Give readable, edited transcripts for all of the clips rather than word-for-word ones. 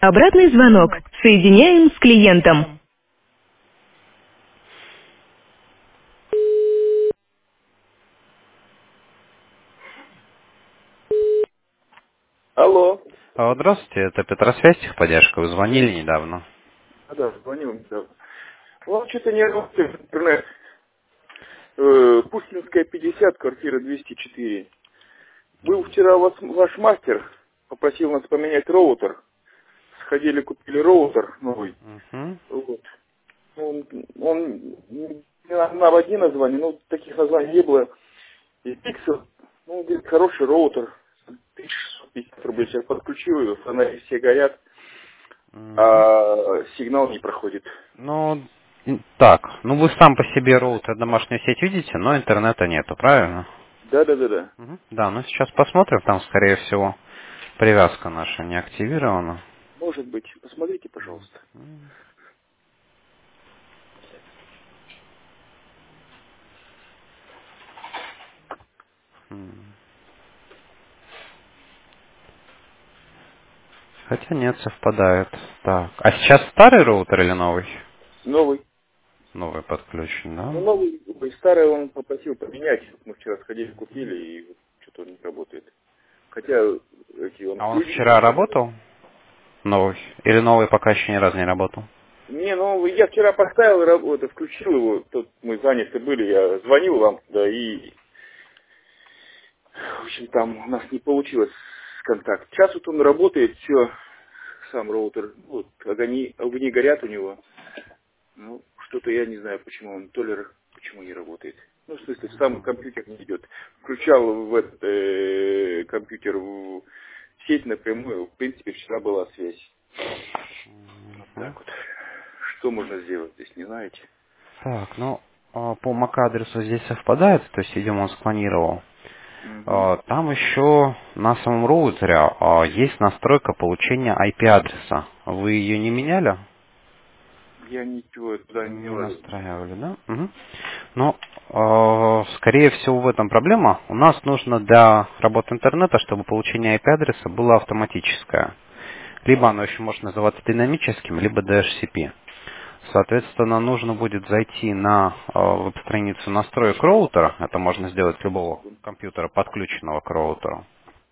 Обратный звонок. Соединяем с клиентом. Алло. Здравствуйте, это Петросвязь, техподдержка. Вы звонили Здравствуйте. недавно. Да, звонил недавно. Вот что-то не работает интернет. Пушкинская 50, квартира 204. Был вчера ваш мастер, попросил нас поменять роутер. Сходили, купили роутер новый. Угу. Вот. Он на одни названия, ну, таких названий не было. И Pixel, ну, говорит, хороший роутер. 1650 рублей. Сейчас подключил его, фонари все горят, Угу. а сигнал не проходит. Ну, так, ну вы сам по себе роутер, домашнюю сеть видите, но интернета нету, правильно? Да. Мгм. Да, ну сейчас посмотрим, там, скорее всего, привязка наша не активирована. Может быть. Посмотрите, пожалуйста. М. Хотя нет, совпадает. Так, а сейчас старый роутер или новый? Новый. Новый подключен, Ну, да? новый, старый он попросил поменять. Мы вчера сходили, купили, и вот что-то он не работает. Хотя он А он ключ. вчера работал? Новый? Или новый пока еще ни разу не работал? Не, ну я вчера поставил, включил его, тут мы заняты были, я звонил вам, да, и, в общем, там у нас не получилось контакт. Сейчас вот он работает, все, сам роутер, вот, огни горят у него. Ну, что-то я не знаю, почему он, почему не работает. Ну, в смысле, в сам компьютер не идет. Включал в этот компьютер в сеть напрямую, в принципе, вчера была связь. Вот Мгм. так вот. Что можно сделать здесь, не знаете? Так, ну, по MAC-адресу здесь совпадает, то есть, видимо, он склонировал. Угу. Там еще на самом роутере есть настройка получения IP-адреса. Вы ее не меняли? Я ничего туда не Не лазил. настраивали, да? Мгм. Ну, скорее всего, в этом проблема. У нас нужно для работы интернета, чтобы получение IP-адреса было автоматическое. Либо оно еще может называться динамическим, либо DHCP. Соответственно, нужно будет зайти на веб-страницу настроек роутера. Это можно сделать с любого компьютера, подключенного к роутеру.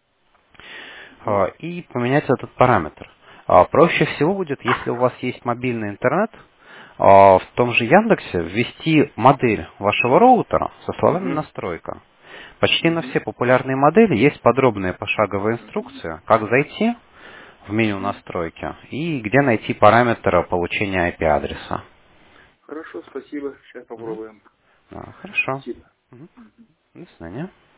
И поменять этот параметр. Проще всего будет, если у вас есть мобильный интернет, в том же Яндексе ввести модель вашего роутера со словами Угу. «настройка». Почти на Угу. все популярные модели есть подробная пошаговая инструкция, как зайти в меню Угу. настройки и где найти параметр получения IP-адреса. Хорошо, спасибо. Сейчас Мгм. попробуем. Хорошо. Спасибо. Мгм. До свидания.